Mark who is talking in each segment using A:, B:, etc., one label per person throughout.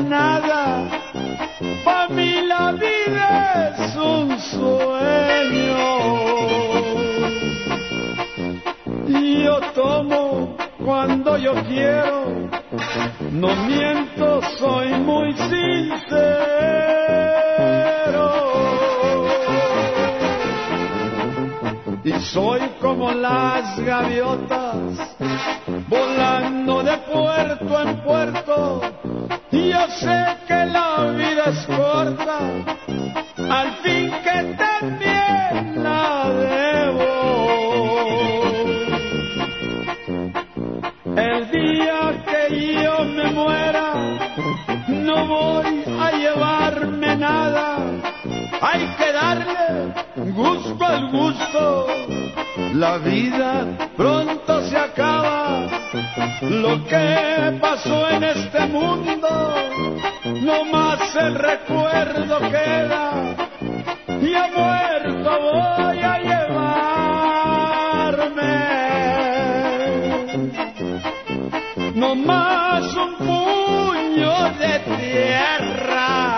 A: nada, para mí la vida es un sueño. Y yo tomo cuando yo quiero, no miento, soy muy sincero. Y soy como las gaviotas, volando de puerto en puerto. Y yo sé que la vida es corta, al fin que también la debo. El día que yo me muera, no voy a llevarme nada. Hay que darle gusto al gusto, la vida pronto se acaba. Lo que pasó en este mundo, no más el recuerdo queda. Y a muerto voy a llevarme no más un puño de tierra.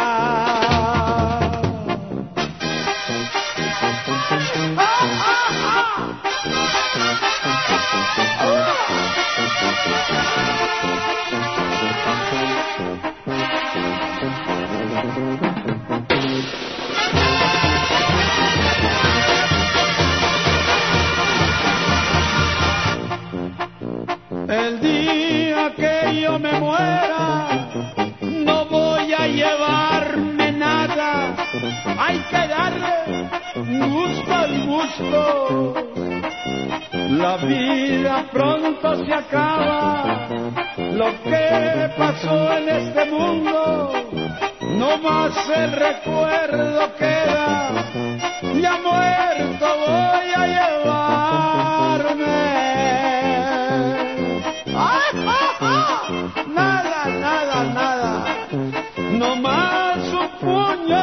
A: El día que yo me muera, no voy a llevarme nada. Hay que darle gusto al gusto. La vida pronto se acaba. Lo que pasó en este mundo, no más el recuerdo queda. Ya muerto voy a llevarme nada, nada, nada, no más un puño